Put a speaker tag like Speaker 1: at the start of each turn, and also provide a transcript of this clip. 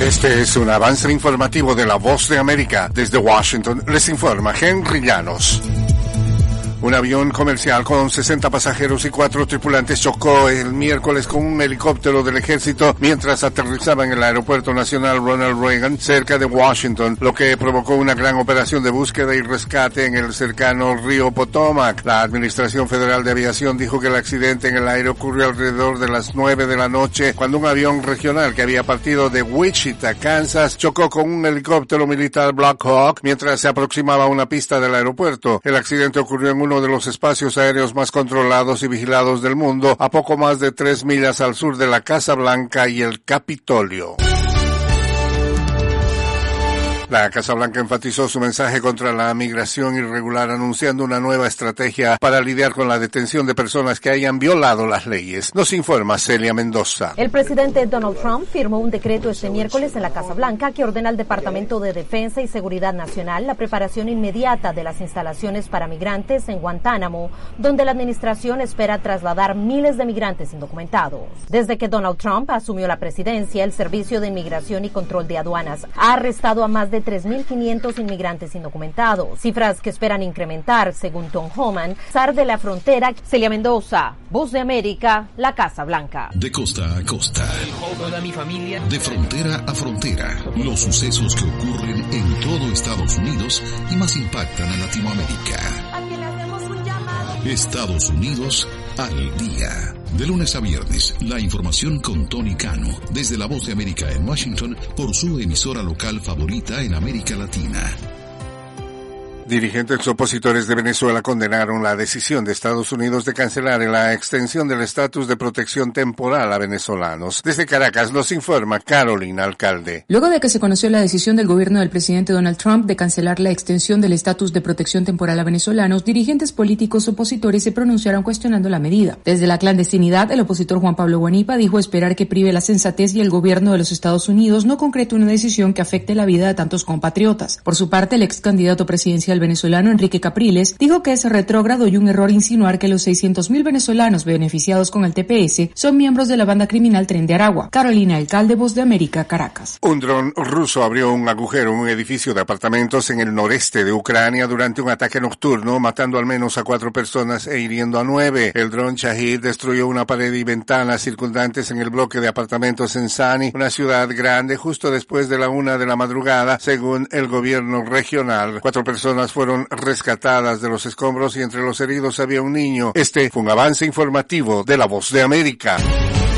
Speaker 1: Este es un avance informativo de La Voz de América. Desde Washington les informa Henry Llanos. Un avión comercial con 60 pasajeros y 4 tripulantes chocó el miércoles con un helicóptero del ejército mientras aterrizaba en el Aeropuerto Nacional Ronald Reagan cerca de Washington, lo que provocó una gran operación de búsqueda y rescate en el cercano río Potomac. La Administración Federal de Aviación dijo que el accidente en el aire ocurrió alrededor de las 9 de la noche cuando un avión regional que había partido de Wichita, Kansas, chocó con un helicóptero militar Black Hawk mientras se aproximaba a una pista del aeropuerto. El accidente ocurrió en uno de los espacios aéreos más controlados y vigilados del mundo, a poco más de 3 millas al sur de la Casa Blanca y el Capitolio. La Casa Blanca enfatizó su mensaje contra la migración irregular, anunciando una nueva estrategia para lidiar con la detención de personas que hayan violado las leyes. Nos informa Celia Mendoza.
Speaker 2: El presidente Donald Trump firmó un decreto este miércoles en la Casa Blanca que ordena al Departamento de Defensa y Seguridad Nacional la preparación inmediata de las instalaciones para migrantes en Guantánamo, donde la administración espera trasladar miles de migrantes indocumentados. Desde que Donald Trump asumió la presidencia, el Servicio de Inmigración y Control de Aduanas ha arrestado a más de 3.500 inmigrantes indocumentados, cifras que esperan incrementar, según Tom Homan, zar de la frontera. Celia Mendoza, Voz de América, la Casa Blanca.
Speaker 3: De costa a costa, de frontera a frontera, los sucesos que ocurren en todo Estados Unidos y más impactan a Latinoamérica. Estados Unidos al día. De lunes a viernes, la información con Tony Cano, desde La Voz de América en Washington, por su emisora local favorita en América Latina.
Speaker 1: Dirigentes opositores de Venezuela condenaron la decisión de Estados Unidos de cancelar la extensión del estatus de protección temporal a venezolanos. Desde Caracas nos informa Carolina Alcalde.
Speaker 4: Luego de que se conoció la decisión del gobierno del presidente Donald Trump de cancelar la extensión del estatus de protección temporal a venezolanos, dirigentes políticos opositores se pronunciaron cuestionando la medida. Desde la clandestinidad, el opositor Juan Pablo Guanipa dijo esperar que prive la sensatez y el gobierno de los Estados Unidos no concrete una decisión que afecte la vida de tantos compatriotas. Por su parte, el ex candidato presidencial venezolano Enrique Capriles dijo que es retrógrado y un error insinuar que los 600,000 venezolanos beneficiados con el TPS son miembros de la banda criminal Tren de Aragua. Carolina Alcalde, Voz de América, Caracas.
Speaker 1: Un dron ruso abrió un agujero en un edificio de apartamentos en el noreste de Ucrania durante un ataque nocturno, matando al menos a 4 personas e hiriendo a 9. El dron Shahid destruyó una pared y ventanas circundantes en el bloque de apartamentos en Sani, una ciudad grande, justo después de la 1 de la madrugada, según el gobierno regional. 4 personas fueron rescatadas de los escombros y entre los heridos había un niño. Este fue un avance informativo de La Voz de América.